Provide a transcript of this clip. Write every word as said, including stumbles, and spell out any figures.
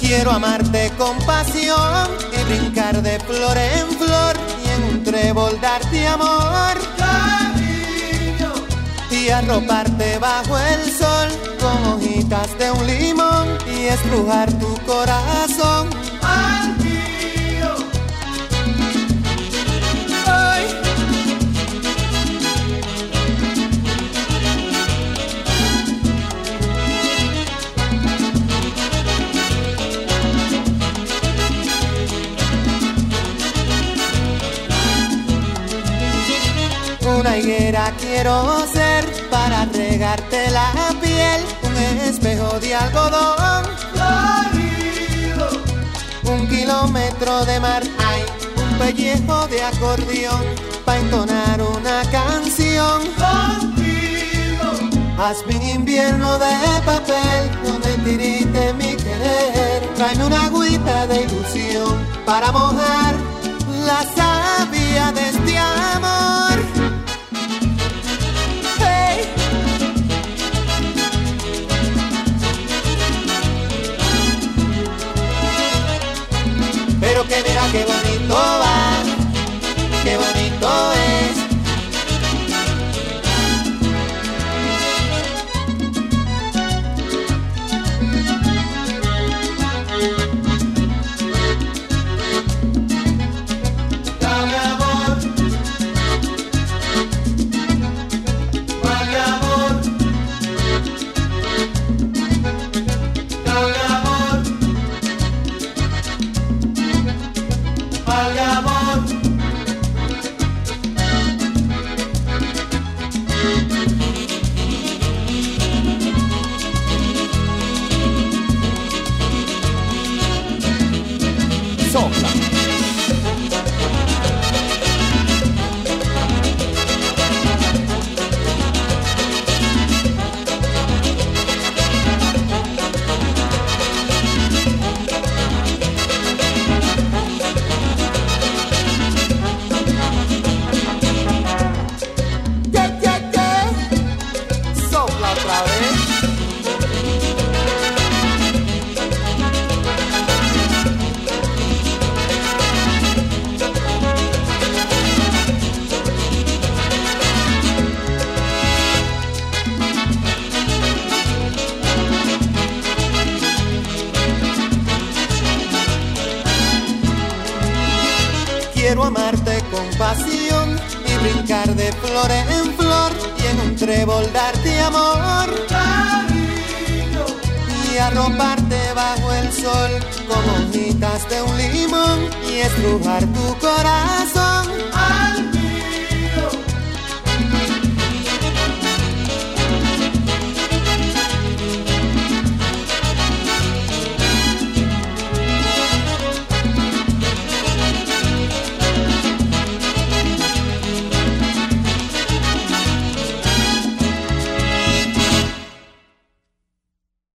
Quiero amarte con pasión y brincar de flor en flor y en un trébol darte amor, cariño, y arroparte bajo el sol con hojitas de un limón y estrujar tu corazón al mío. Ay. Una higuera quiero ser para regarte la piel, un espejo de algodón florido, un kilómetro de mar, hay un pellejo de acordeón para entonar una canción contigo. Haz mi invierno de papel donde tirite mi querer, tráeme una agüita de ilusión para mojar la savia de este amor. Pero que mira qué bonito va, qué bonito es. Dame amor, dame amor, dame amor. Al amor, sopla. Quiero amarte con pasión y brincar de flor en flor y en un trébol darte amor, cariño, y arroparte bajo el sol con hojitas de un limón y estrujar tu corazón